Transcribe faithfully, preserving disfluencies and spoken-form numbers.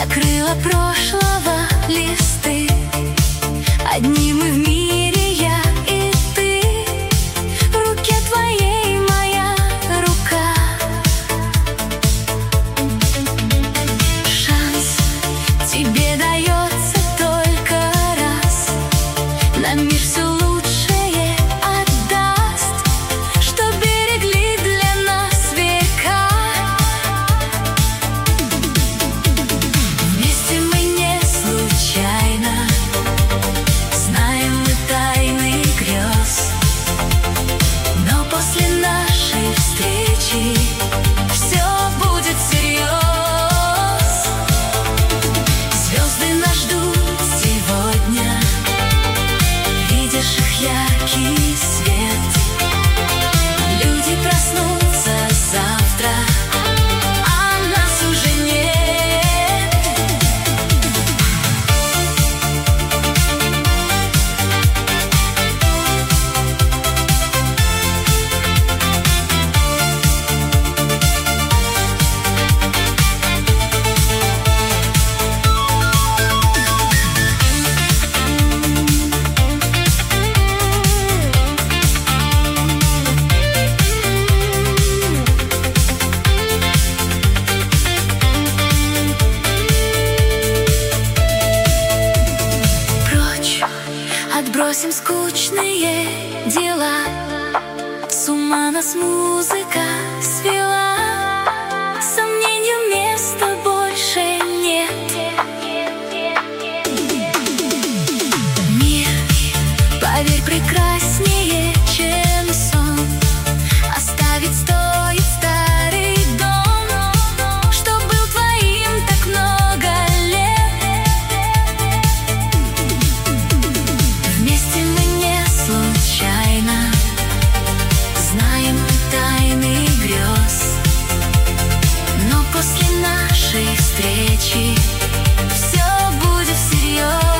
закрыла прошлого листы. Одни мы в мире, я и ты. В руке твоей моя рука. Шанс тебе дается только раз. На мир все лучшее отдаст, что берегли для нас века. Вместе мы не случайно, знаем мы тайны грез. Но после нашей встречи все будет всерьез. Звезды нас ждут сегодня, видишь их яркий свет. Люди проснутся завтра, а нас уже нет. Отбросим скучные дела, с ума нас музыка свела. Сомнению места больше нет. Мир, поверь, прекраснее, чем сон. Оставить стоит старый дом, что был твоим так много лет. Вместе мы не случайно, знаем тайны грез. Но после нашей встречи все будет всерьез.